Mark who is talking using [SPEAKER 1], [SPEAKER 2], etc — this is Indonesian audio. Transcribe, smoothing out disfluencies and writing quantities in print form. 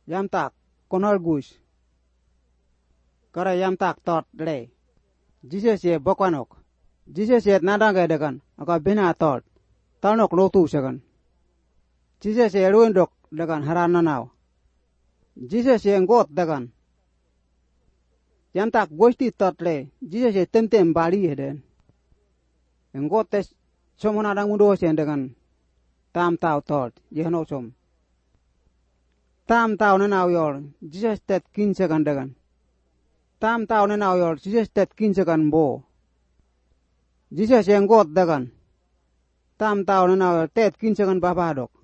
[SPEAKER 1] yam tak konol gus. Kara yam tak tot le. Jesus ye bokwanok. Jesus ye nadang edekan. Aka bina tot. Talnok lotu sekan. Jesus ye ruindok dekan harana naw. Jesus ye ngot dekan. Yam tak gosti tot le. Jesus ye tem bali eden. Ngot tes somona dang mundo sen dekan. Tam tau tot. Yehno som. Tam tau na naw yor. Jesus tet kin sekan dekan. Tam tau na naw yor. Jesus tet kin sekan bo. Jesus ye ngot dekan. Tam tau na naw yor tet kin sekan bapadok.